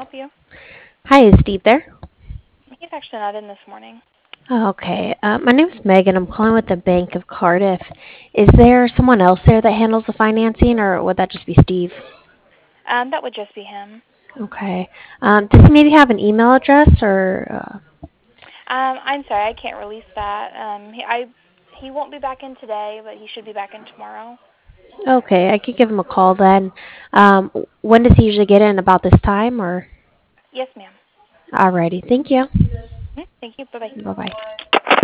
help you? Hi, is Steve there? He's actually not in this morning. Oh, okay. My name is Megan. I'm calling with the Bank of Cardiff. Is there someone else there that handles the financing, or would that just be Steve? That would just be him. Okay. Does he maybe have an email address, or? I'm sorry, I can't release that. He won't be back in today, but he should be back in tomorrow. Okay, I could give him a call then. When does he usually get in? About this time, or? Yes, ma'am. Alrighty. Thank you. Thank you. Bye bye. Bye bye.